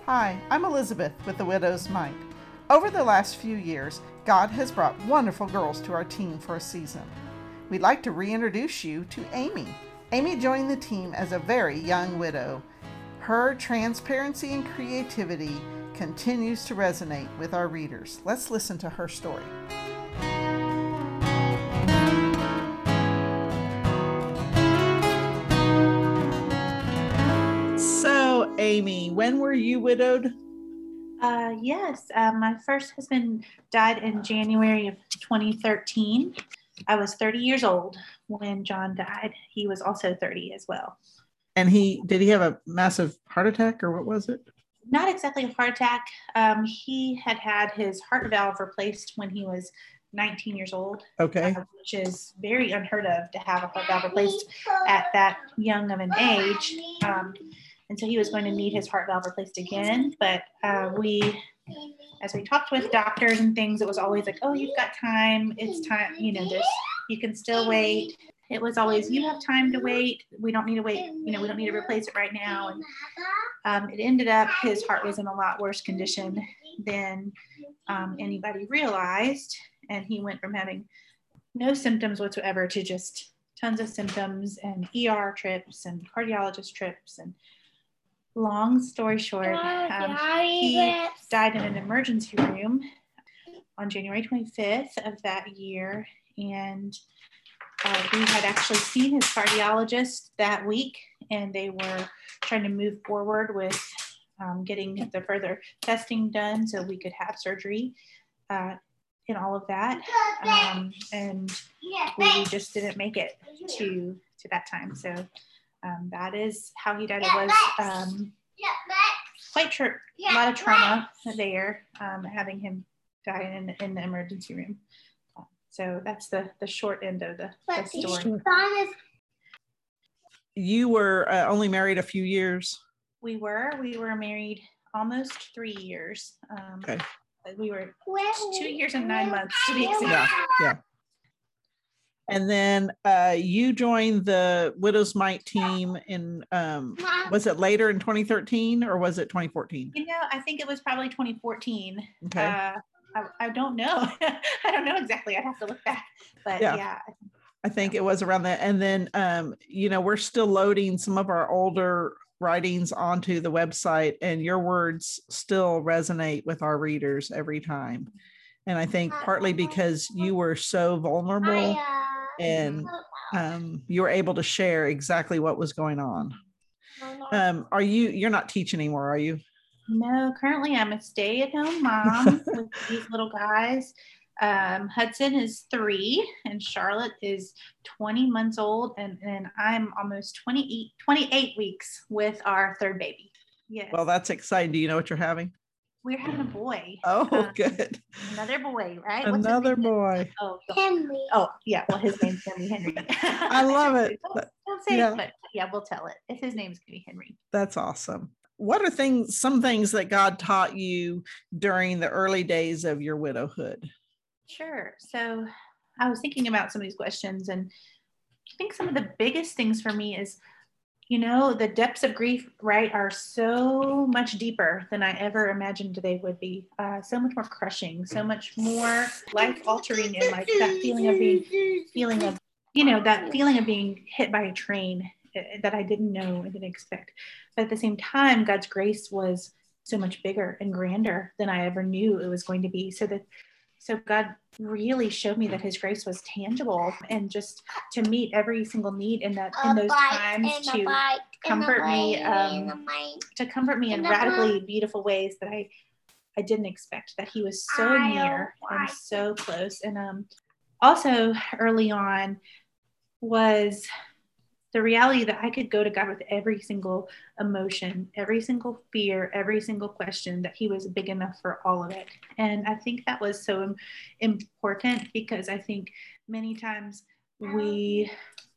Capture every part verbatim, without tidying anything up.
Hi, I'm Elizabeth with The Widow's Mite. Over the last few years, God has brought wonderful girls to our team for a season. We'd like to reintroduce you to Amy. Amy joined the team as a very young widow. Her transparency and creativity continues to resonate with our readers. Let's listen to her story. So, Amy, when were you widowed? Uh, yes, uh, my first husband died in January of twenty thirteen. I was thirty years old when John died. He was also thirty as well. And he did he have a massive heart attack, or what was it? Not exactly a heart attack. Um, he had had his heart valve replaced when he was nineteen years old. Okay. Uh, which is very unheard of to have a heart valve replaced at that young of an age. Um, and so he was going to need his heart valve replaced again. But uh, we, as we talked with doctors and things, it was always like, oh, you've got time. It's time, you know, this, you can still wait. It was always, you have time to wait. We don't need to wait. You know, we don't need to replace it right now. And um, it ended up, his heart was in a lot worse condition than um, anybody realized. And he went from having no symptoms whatsoever to just tons of symptoms and E R trips and cardiologist trips. And long story short, um, he died in an emergency room on January twenty-fifth of that year. And uh, we had actually seen his cardiologist that week, and they were trying to move forward with um, getting the further testing done so we could have surgery uh, and all of that. Um, and we just didn't make it to, to that time. So um, that is how he died. It was um, quite tra- a lot of trauma there, um, having him die in, in the emergency room. So that's the, the short end of the, the story. You were uh, only married a few years. We were. We were married almost three years. Um, okay. We were two years and nine months to be exact. Yeah, yeah. And then uh, you joined the Widow's Mite team in, um, was it later in twenty thirteen or was it twenty fourteen? You know, I think it was probably twenty fourteen. Okay. Uh, I, I don't know. I don't know exactly. I'd have to look back. But yeah. yeah. I think it was around that. And then, um, you know, we're still loading some of our older writings onto the website, and your words still resonate with our readers every time. And I think partly because you were so vulnerable and um, you were able to share exactly what was going on. Um, are you, you're not teaching anymore, are you? No, currently I'm a stay-at-home mom with these little guys. Um, Hudson is three and Charlotte is twenty months old, and, and I'm almost twenty-eight, twenty-eight weeks with our third baby. Yes. Well, that's exciting. Do you know what you're having? We're having a boy. Oh, um, good. Another boy, right? Another boy. Oh, Henry. Oh, yeah. Well, his name's gonna be Henry. I love it. don't, don't say yeah. it, but yeah, we'll tell it. If his name's gonna be Henry. That's awesome. What are things, some things that God taught you during the early days of your widowhood? Sure. So I was thinking about some of these questions, and I think some of the biggest things for me is, you know, the depths of grief, right, are so much deeper than I ever imagined they would be. Uh, so much more crushing, so much more life altering, and like that feeling of being, feeling of, you know, that feeling of being hit by a train that I didn't know and didn't expect. But at the same time, God's grace was so much bigger and grander than I ever knew it was going to be. So that, so God really showed me that his grace was tangible, and just to meet every single need in that, in those times, to comfort me, um, to comfort me in radically beautiful ways that I, I didn't expect, that he was so near and so close. And um, also early on was the reality that I could go to God with every single emotion, every single fear, every single question, that he was big enough for all of it. And I think that was so important, because I think many times we,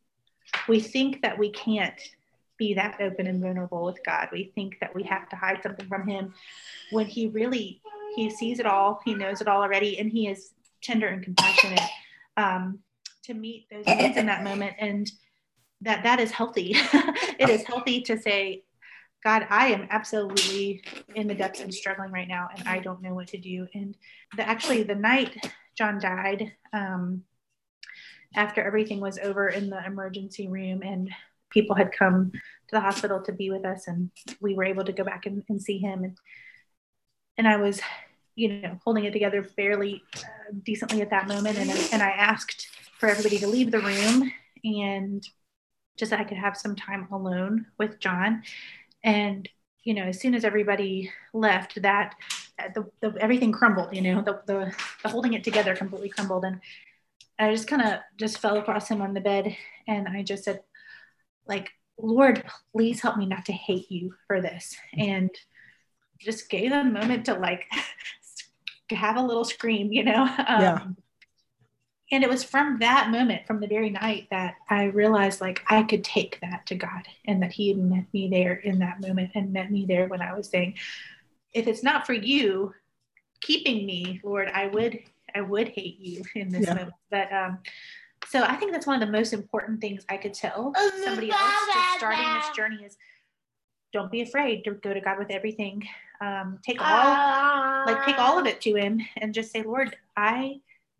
we think that we can't be that open and vulnerable with God. We think that we have to hide something from him, when he really, he sees it all, he knows it all already, and he is tender and compassionate um, to meet those needs in that moment. And that that is healthy. It is healthy to say, God, I am absolutely in the depths and struggling right now, and I don't know what to do. And the, actually the night John died, um, after everything was over in the emergency room and people had come to the hospital to be with us, and we were able to go back and, and see him. And, and I was, you know, holding it together fairly uh, decently at that moment. And, and I asked for everybody to leave the room and just that I could have some time alone with John. And, you know, as soon as everybody left, that the, the everything crumbled, you know, the, the, the holding it together completely crumbled. And I just kind of just fell across him on the bed. And I just said, like, Lord, please help me not to hate you for this. And just gave them a moment to like have a little scream, you know? Um, yeah. And it was from that moment, from the very night, that I realized like I could take that to God, and that he had met me there in that moment and met me there when I was saying, if it's not for you keeping me, Lord, I would, I would hate you in this yeah. moment. But, um, so I think that's one of the most important things I could tell somebody else just starting this journey is don't be afraid to go to God with everything. Um, take all, like take all of it to him and just say, Lord, I,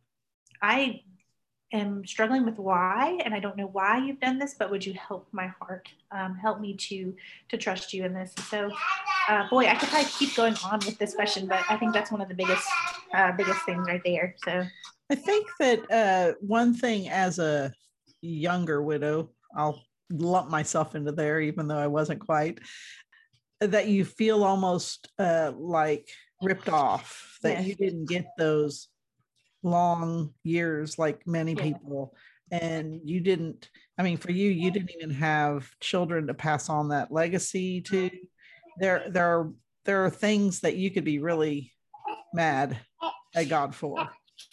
I am struggling with why, and I don't know why you've done this, but would you help my heart? Um, help me to, to trust you in this. And so, uh, boy, I could probably keep going on with this question, but I think that's one of the biggest, uh, biggest things right there. So I think that uh, one thing as a younger widow, I'll lump myself into there, even though I wasn't quite, that you feel almost uh, like ripped off, that yes. you didn't get those long years like many yeah. people. And you didn't, I mean, for you, you didn't even have children to pass on that legacy to. There, there are, there are things that you could be really mad at God for.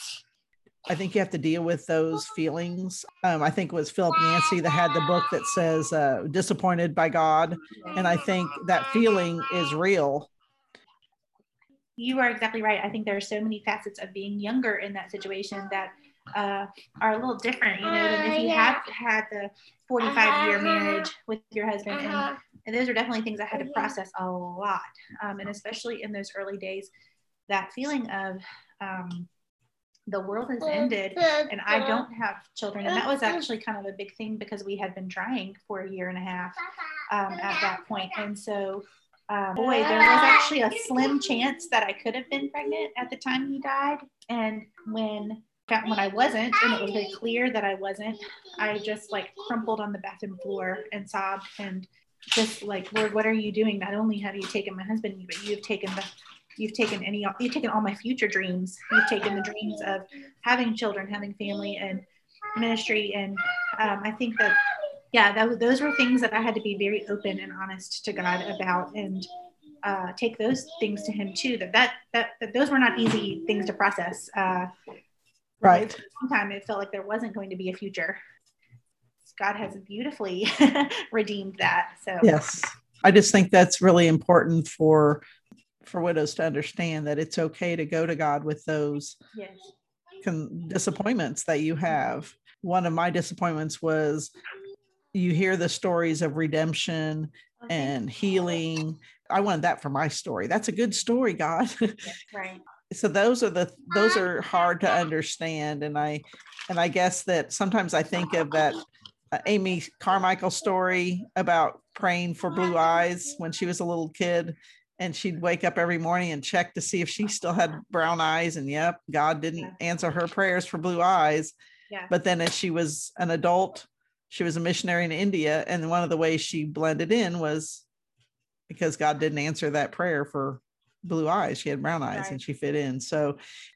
I think you have to deal with those feelings. Um, I think it was Philip Yancey that had the book that says uh, Disappointed by God. And I think that feeling is real. You are exactly right. I think there are so many facets of being younger in that situation that uh, are a little different, you know, than if you had had the forty-five year marriage with your husband. And, and those are definitely things I had to process a lot. Um, and especially in those early days, that feeling of, um, the world has ended and I don't have children. And that was actually kind of a big thing because we had been trying for a year and a half um, at that point. And so, um, boy, there was actually a slim chance that I could have been pregnant at the time he died. And when, when I wasn't, and it was very clear that I wasn't, I just like crumpled on the bathroom floor and sobbed and just like, Lord, what are you doing? Not only have you taken my husband, but you've taken the You've taken any, you've taken all my future dreams. You've taken the dreams of having children, having family and ministry. And um, I think that, yeah, that, those were things that I had to be very open and honest to God about, and uh, take those things to him too, that, that, that, that those were not easy things to process. Uh, right. For a long time, it felt like there wasn't going to be a future. God has beautifully redeemed that. So yes, I just think that's really important for for widows to understand, that it's okay to go to God with those yes. con- disappointments that you have. One of my disappointments was you hear the stories of redemption and healing. I wanted that for my story. That's a good story, God. Right. So those are the, those are hard to understand. And I, and I guess that sometimes I think of that uh, Amy Carmichael story about praying for blue eyes when she was a little kid. And she'd wake up every morning and check to see if she still had brown eyes. And yep, God didn't answer her prayers for blue eyes. Yeah. But then as she was an adult, she was a missionary in India. And one of the ways she blended in was because God didn't answer that prayer for blue eyes. She had brown eyes, right, and she fit in. So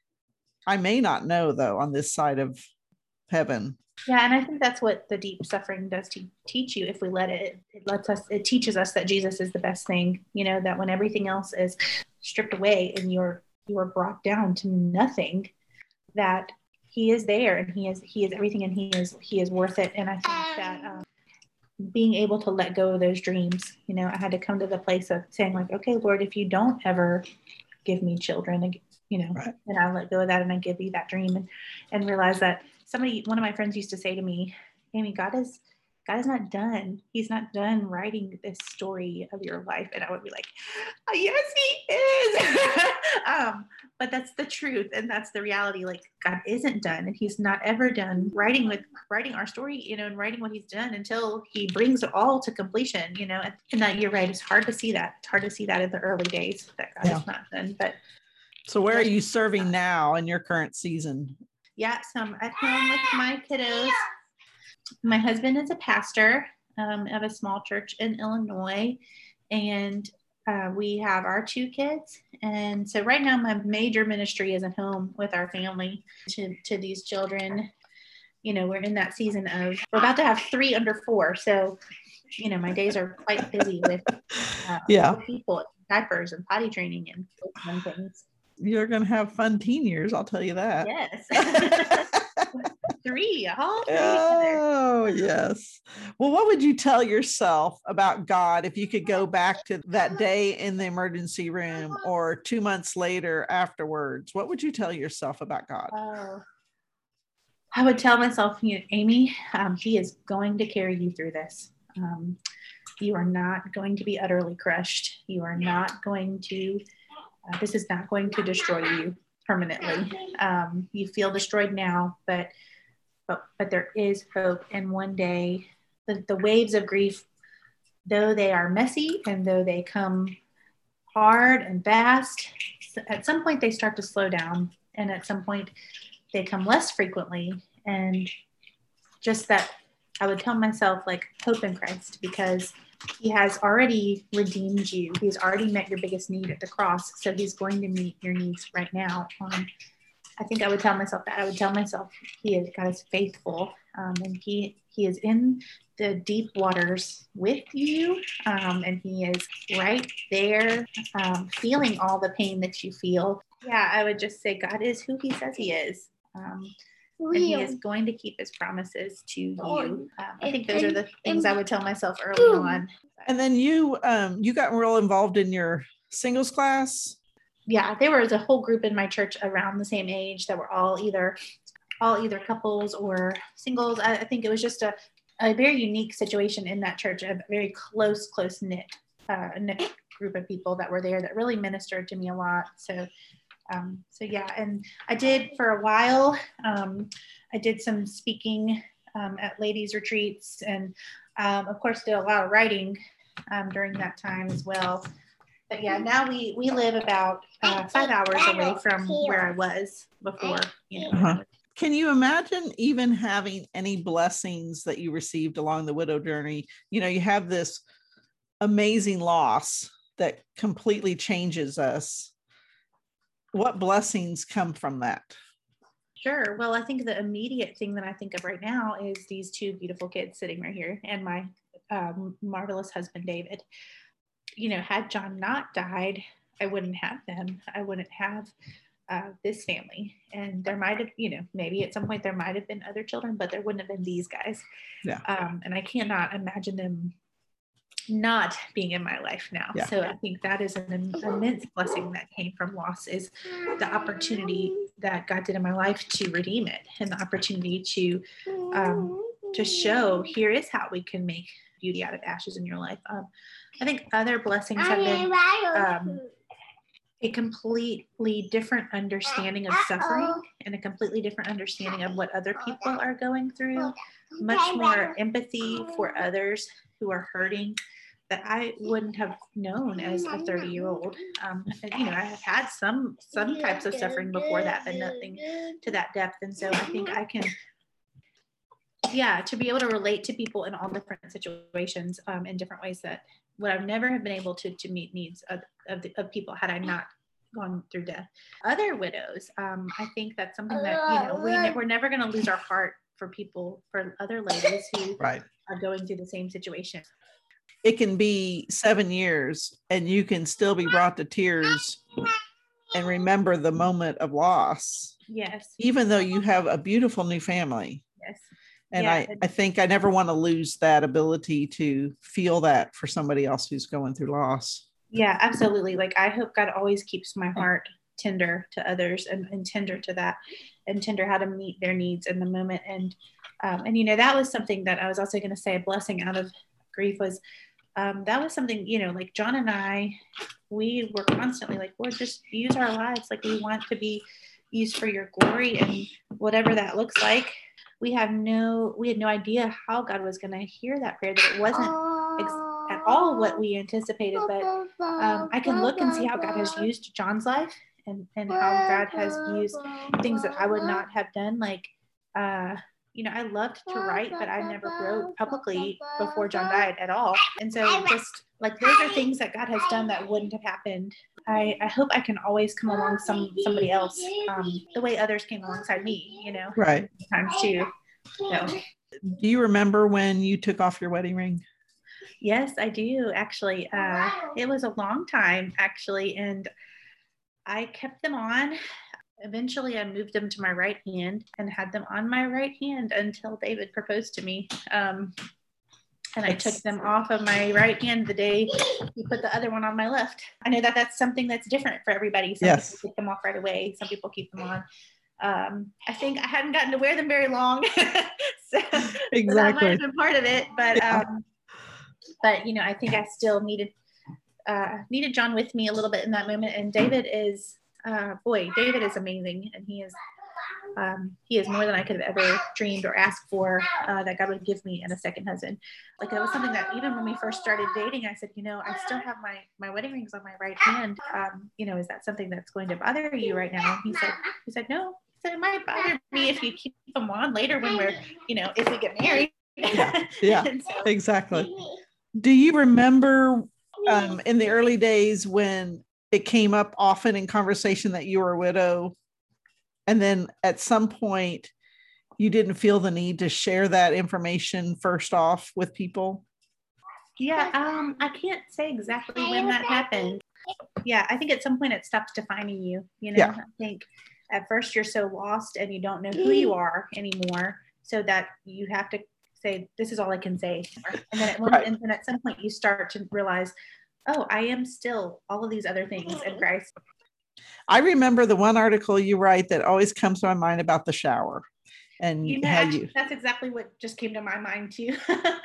I may not know, though, on this side of heaven. Yeah, and I think that's what the deep suffering does to teach you. If we let it, it lets us, it teaches us that Jesus is the best thing, you know, that when everything else is stripped away and you're, you're brought down to nothing, that he is there and he is, he is everything and he is, he is worth it. And I think that um, being able to let go of those dreams, you know, I had to come to the place of saying like, okay, Lord, if you don't ever give me children, you know, right, then I let go of that and I give you that dream, and, and realize that somebody, one of my friends used to say to me, Amy, God is, God is not done. He's not done writing this story of your life. And I would be like, oh, yes, he is. um, but that's the truth. And that's the reality. Like, God isn't done, and he's not ever done writing with writing our story, you know, and writing what he's done until he brings it all to completion, you know. And, and that, you're right. It's hard to see that. It's hard to see that in the early days that God yeah. is not done. But so where are you serving now in your current season? Yeah. So I'm at home with my kiddos. My husband is a pastor um, of a small church in Illinois, and uh, we have our two kids. And so right now my major ministry is at home with our family to, to these children. You know, we're in that season of, we're about to have three under four. So, you know, my days are quite busy with, uh, yeah. with people, diapers and potty training and fun things. You're going to have fun teen years, I'll tell you that. Yes. Three, all three oh yes. Well, what would you tell yourself about God if you could go back to that day in the emergency room or two months later afterwards? What would you tell yourself about God? Oh, I would tell myself, you know, Amy, um, he is going to carry you through this. Um, you are not going to be utterly crushed. You are not going to, uh, this is not going to destroy you permanently. Um, you feel destroyed now, but But, but there is hope. And one day, the, the waves of grief, though they are messy and though they come hard and fast, at some point they start to slow down. And at some point they come less frequently. And just that, I would tell myself, like, hope in Christ, because he has already redeemed you. He's already met your biggest need at the cross. So he's going to meet your needs right now. Um, I think I would tell myself that. I would tell myself he is, God is faithful, um, and he he is in the deep waters with you, um, and he is right there, um, feeling all the pain that you feel. Yeah, I would just say God is who he says he is, um, and he is going to keep his promises to you. Um, I think those are the things I would tell myself early on. And then you um, you got real involved in your singles class. Yeah, there was a whole group in my church around the same age that were all either all either couples or singles. I, I think it was just a, a very unique situation in that church, a very close, close knit, uh, knit group of people that were there that really ministered to me a lot. So, um, so yeah, and I did for a while, um, I did some speaking um, at ladies' retreats, and um, of course did a lot of writing um, during that time as well. But yeah, now we, we live about uh, five hours away from where I was before, you know. Uh-huh. Can you imagine even having any blessings that you received along the widow journey? You know, you have this amazing loss that completely changes us. What blessings come from that? Sure. Well, I think the immediate thing that I think of right now is these two beautiful kids sitting right here and my um, marvelous husband, David. You know, had John not died, I wouldn't have them. I wouldn't have uh, this family. And there might have, you know, maybe at some point there might have been other children, but there wouldn't have been these guys. Yeah. Um, and I cannot imagine them not being in my life now. Yeah. So I think that is an immense blessing that came from loss, is the opportunity that God did in my life to redeem it, and the opportunity to um, to show here is how we can make beauty out of ashes in your life. Um, I think other blessings have been um, a completely different understanding of suffering and a completely different understanding of what other people are going through, much more empathy for others who are hurting that I wouldn't have known as a thirty year old. Um, you know, I have had some, some types of suffering before that, but nothing to that depth. And so I think I can, yeah, to be able to relate to people in all different situations um, in different ways that would I've never have been able to, to meet needs of, of, the, of people had I not gone through death. Other widows, um, I think that's something that, you know, we ne- we're never going to lose our heart for people, for other ladies who right. are going through the same situation. It can be seven years and you can still be brought to tears and remember the moment of loss. Yes. Even though you have a beautiful new family. Yes. And yeah. I, I think I never want to lose that ability to feel that for somebody else who's going through loss. Yeah, absolutely. Like, I hope God always keeps my heart tender to others and, and tender to that, and tender how to meet their needs in the moment. And Um, and, you know, that was something that I was also going to say, a blessing out of grief was, um, that was something, you know, like John and I, we were constantly like, Lord, just use our lives. Like we want to be used for your glory, and whatever that looks like. We have no, we had no idea how God was going to hear that prayer, that it wasn't ex- at all what we anticipated, but um, I can look and see how God has used John's life, and, and how God has used things that I would not have done. Like, uh, you know, I loved to write, but I never wrote publicly before John died at all. And so just like, those are things that God has done that wouldn't have happened. I, I hope I can always come along some somebody else, um, the way others came alongside me, you know, right. times too. So. Do you remember when you took off your wedding ring? Yes, I do actually. Uh, it was a long time actually, and I kept them on. Eventually, I moved them to my right hand and had them on my right hand until David proposed to me. Um, and I took them off of my right hand the day he put the other one on my left. I know that that's something that's different for everybody. Some yes. people take them off right away. Some people keep them on. Um, I think I hadn't gotten to wear them very long. so, exactly. so that might have been part of it. But, yeah. um, but you know, I think I still needed uh, needed John with me a little bit in that moment. And David is, uh, boy, David is amazing. And he is Um, he is more than I could have ever dreamed or asked for, uh, that God would give me in a second husband. Like, that was something that even when we first started dating, I said, you know, I still have my, my wedding rings on my right hand. Um, you know, is that something that's going to bother you right now? He said, he said, no, he said, it might bother me if you keep them on later when we're, you know, if we get married. Yeah, yeah, so, exactly. Do you remember um, in the early days when it came up often in conversation that you were a widow? And then at some point, you didn't feel the need to share that information first off with people? Yeah, um, I can't say exactly when that happened. Yeah, I think at some point it stops defining you. You know, yeah. I think at first you're so lost and you don't know who you are anymore, so that you have to say, this is all I can say. And then at, one, right. and then at some point you start to realize, oh, I am still all of these other things in Christ. I remember the one article you write that always comes to my mind about the shower. And you know, how actually, you... that's exactly what just came to my mind too.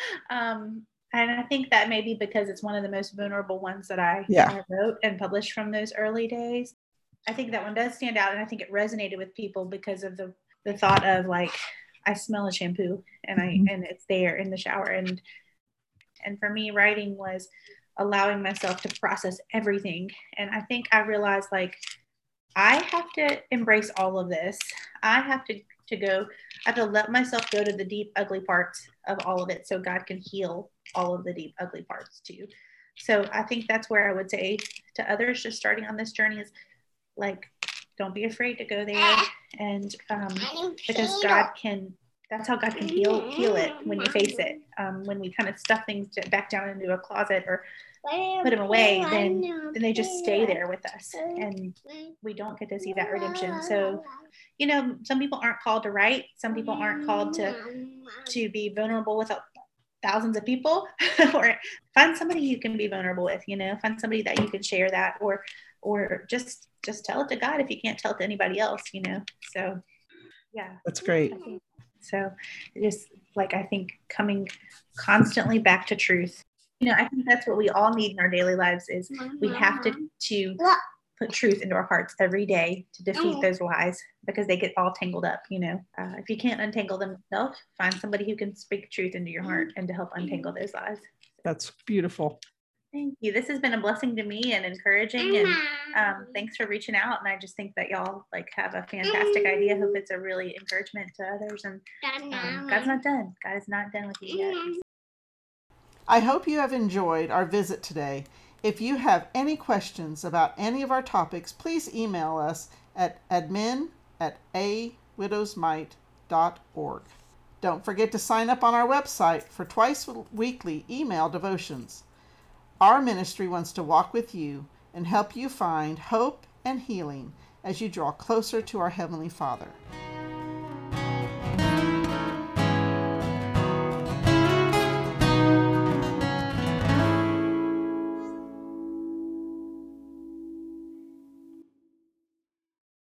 um, and I think that maybe because it's one of the most vulnerable ones that I, yeah. I wrote and published from those early days. I think that one does stand out, and I think it resonated with people because of the, the thought of like, I smell a shampoo and I mm-hmm. and it's there in the shower. And and for me, writing was allowing myself to process everything. And I think I realized like, I have to embrace all of this. I have to, to go, I have to let myself go to the deep, ugly parts of all of it so God can heal all of the deep, ugly parts too. So I think that's where I would say to others just starting on this journey is like, don't be afraid to go there. And um, because God can, that's how God can heal, heal it when you face it. Um, when we kind of stuff things back down into a closet or put them away, then then they just stay there with us, and we don't get to see that redemption. So, you know, some people aren't called to write. Some people aren't called to to be vulnerable with thousands of people. Or find somebody you can be vulnerable with. You know, find somebody that you can share that, or or just just tell it to God if you can't tell it to anybody else. You know, so yeah, that's great. So just like I think coming constantly back to truth. You know, I think that's what we all need in our daily lives is we have to, to put truth into our hearts every day to defeat those lies because they get all tangled up, you know. Uh, if you can't untangle them yourself, find somebody who can speak truth into your heart and to help untangle those lies. That's beautiful. Thank you. This has been a blessing to me and encouraging, and um, thanks for reaching out. And I just think that y'all like have a fantastic idea. Hope it's a really encouragement to others. And um, God's not done. God is not done with you yet. I hope you have enjoyed our visit today. If you have any questions about any of our topics, please email us at admin at a widows might dot org. Don't forget to sign up on our website for twice weekly email devotions. Our ministry wants to walk with you and help you find hope and healing as you draw closer to our Heavenly Father.